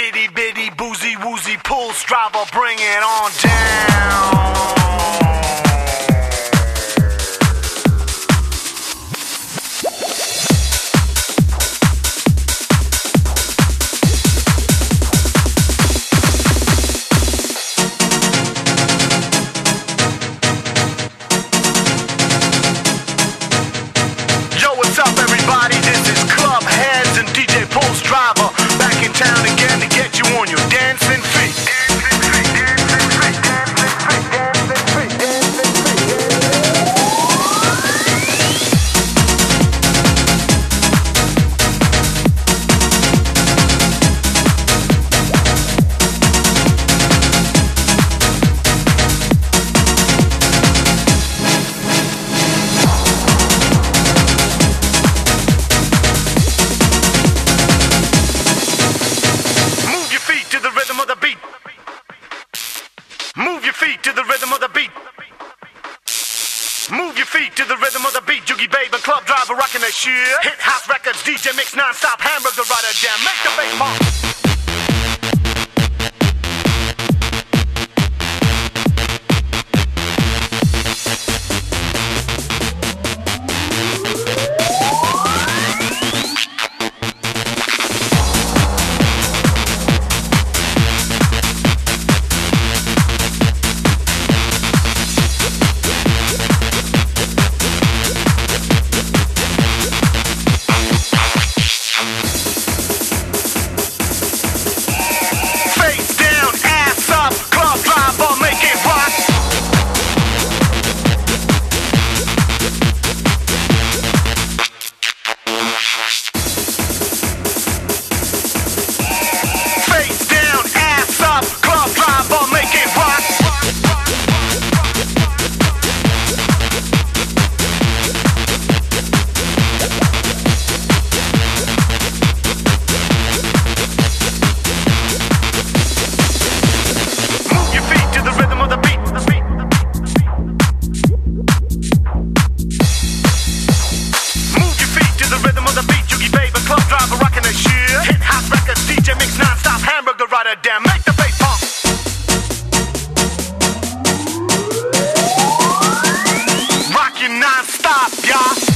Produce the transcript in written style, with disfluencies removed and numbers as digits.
itty bitty boozy woozy pulse driver, bring it on down. Driver back in town again to get you on your dancing feet. Move your feet to the rhythm of the beat. Move your feet to the rhythm of the beat. Joogie Babe and Club Driver rocking that shit. Hit House Records, DJ Mix non-stop, Hamburger Rider Jam. Make the bass pump. Damn, make the bass pump. Rock you non-stop, y'all.